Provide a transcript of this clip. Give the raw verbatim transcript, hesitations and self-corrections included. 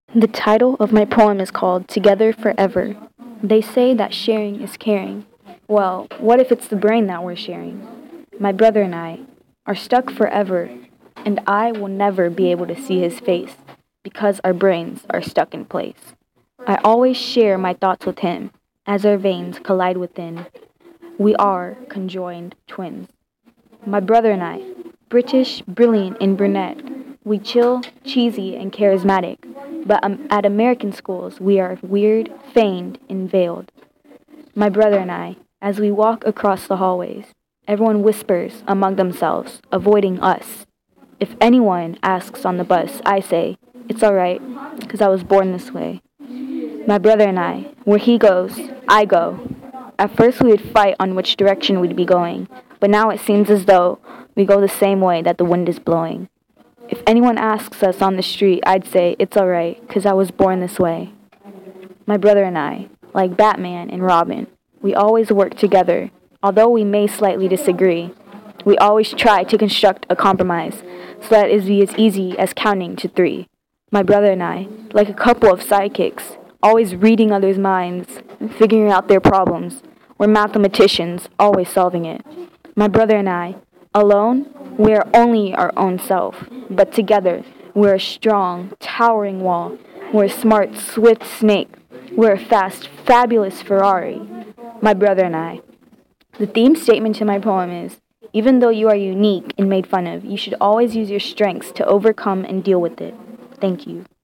The title of my poem is called Together Forever. They say that sharing is caring. Well, what if it's the brain that we're sharing? My brother and I are stuck forever, and I will never be able to see his face because our brains are stuck in place. I always share my thoughts with him as our veins collide within. We are conjoined twins. My brother and I, British, brilliant, and brunette. We chill, cheesy, and charismatic, but um, at American schools we are weird, feigned, and veiled. My brother and I, as we walk across the hallways, everyone whispers among themselves, avoiding us. If anyone asks on the bus, I say, it's alright, because I was born this way. My brother and I, where he goes, I go. At first we would fight on which direction we'd be going, but now it seems as though we go the same way that the wind is blowing. If anyone asks us on the street, I'd say, it's alright, because I was born this way. My brother and I, like Batman and Robin, we always work together. Although we may slightly disagree, we always try to construct a compromise so that it be as easy as counting to three. My brother and I, like a couple of sidekicks, always reading others' minds and figuring out their problems. We're mathematicians, always solving it. My brother and I, alone, we are only our own self, but together, we're a strong, towering wall. We're a smart, swift snake. We're a fast, fabulous Ferrari. My brother and I. The theme statement to my poem is, even though you are unique and made fun of, you should always use your strengths to overcome and deal with it. Thank you.